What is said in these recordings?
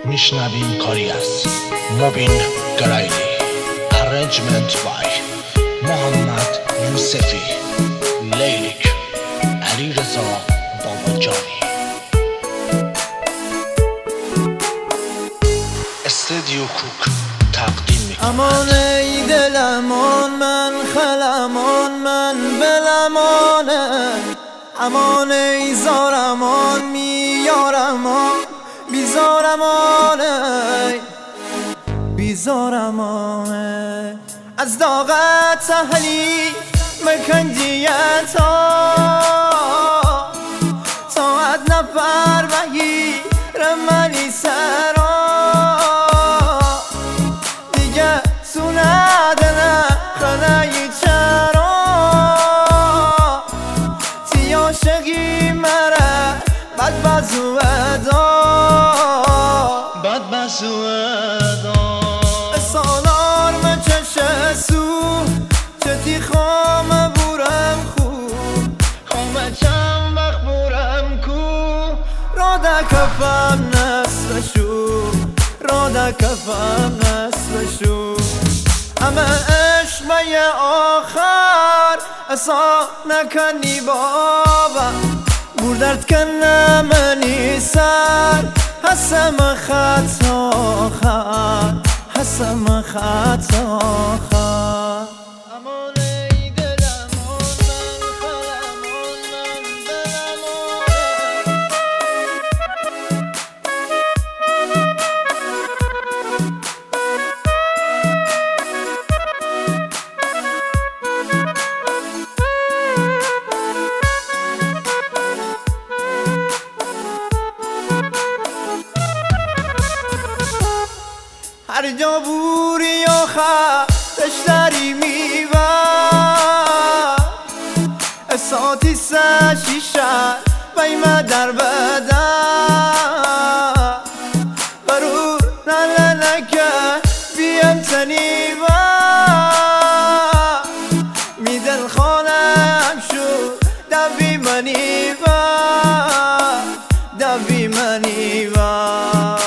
میشنویم کاری از مبین گرایلی. Arrangement by محمد یوسفی، لیلیک علیرضا باباجانی. استودیو کوک تقدیم می‌کند. امان ای دل امان، من خلمان، من بلمانه. امان ای زار امان، میار امان، بیزار امانه، بیزار امانه. از داغت تحلی مکن دیتا تا اد نفر بهی رمانی سرا دیگه سوندنه خدایی چرا تی عاشقی مره بد بزوه بد بزوه سالار من چشه سو چتی خامه بورم خوب خامه چند وقت بورم کو را در کفم نصفشو، را در کفم نصفشو. اما عشق به آخر اصلا نکنی بابا بردرد کنه منی سر حسم خطا خر، حسم خطا خر. امان ای دل امان، من خلمان، من بلمانه. هر جا بوری آخرش داری میبر اساتی سشیشر بیمه در بدن برور نلنکه بیم تنیبر میدن خانم شد دوی منیبر، دوی منیبر.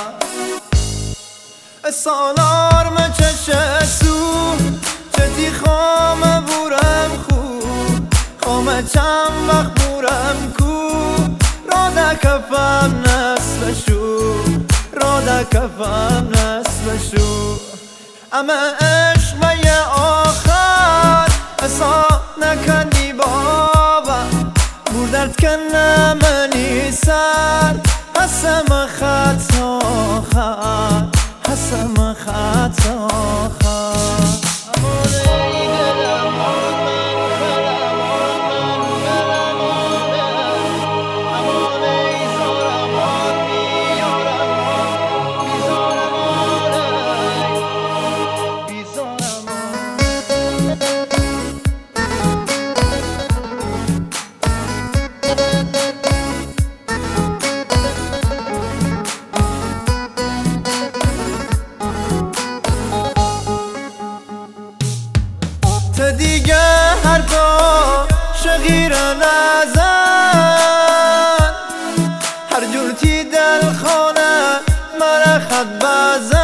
سالار من چشه سو چتی خامه بورم خوب خامه چند وقت بورم کو را در کفم نصفشو، را در کفم نصفشو. اما عشق به آخر اصلا نکنی بابا بردرد کنه منی سر حسم خطا خر، حسم خطا خر. امان ای دل امان، من خلمان، من بلمانه. امان ای زار امان، میار امان، بیزار امانه، بیزار تو دیگه حرفا شغیر نزن هر جور تی دل خانه مرا خط بزن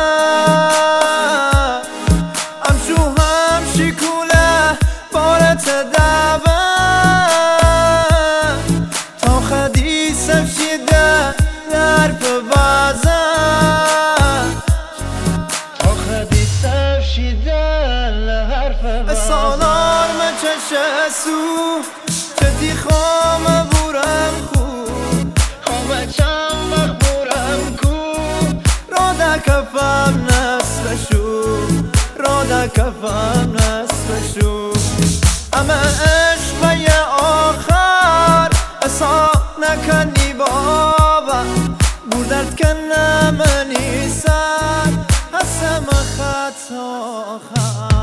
همشو هم شکوله بارت دوه تا خدی سفشیده حرف بزن تا خدی سفشیده حرف بزن. سالار من چشه سو چتی خامه بورم خوب خامه چند وقت بورم کو را در کفم نصفشو، را در کفم نصفشو. اما عشق به آخر اصلا نکنی بابا بردرد کنه منی سر حسم خطا خر.